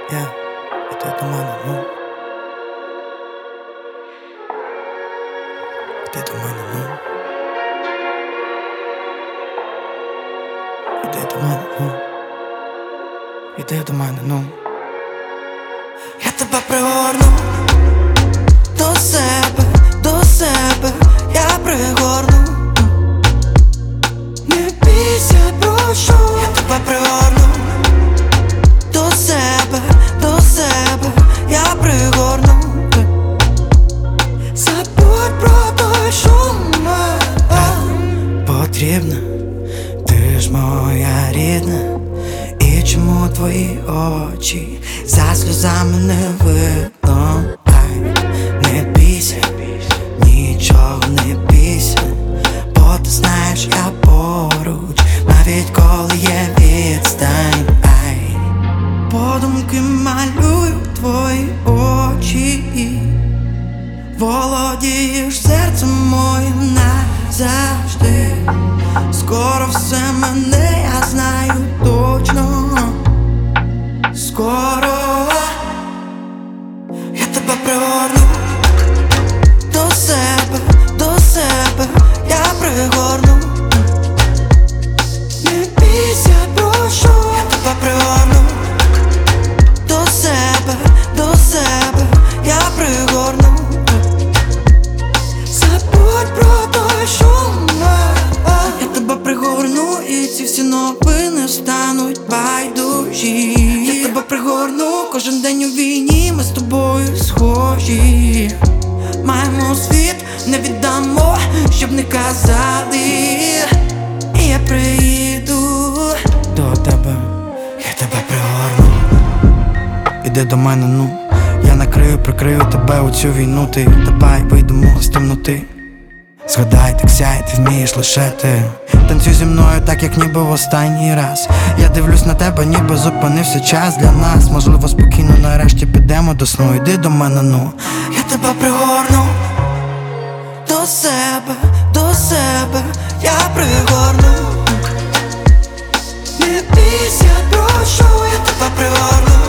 Іди до мене, ну. Іди до мене, ну. Іди до мене, ну. Іди до мене, ну. Я тебе пригорну до себе, я пригорну. Не бійся, прошу. Я тебе пригорну до себе, я пригорну. Забудь про той шум. Потрібна, ти ж моя рідна. І чому твої очі за сльозами не видно? Не бійся, нічого не бійся, бо ти знаєш, я поруч, навіть коли є відстань. Подумки малюю твої очі, володієш серцем моїм назавжди. Скоро все мене, я знаю точно. Скоро я тебе пригорну до себе, я пригорну. Не бійся, прошу. Я тебе пригорну до себе, я пригорну. Забудь про той шум. Я тебе пригорну, і ці всі новини стануть байдужі. Я тебе пригорну, кожен день у війні ми з тобою схожі. Маємо світ, не віддамо, щоб не казали. І я приїду до тебе, я тебе пригорну. Іди до мене, ну. Я накрию, прикрию тебе у цю війну. Ти давай вийдемо з темноти. Згадай, так сяй, ти вмієш лише ти. Танцюй зі мною так, як ніби в останній раз. Я дивлюсь на тебе, ніби зупинився час для нас. Можливо, спокійно нарешті підемо до сну. Іди до мене, ну. Я тебе пригорну до себе, я пригорну. Не бійся, прошу, я тебе пригорну.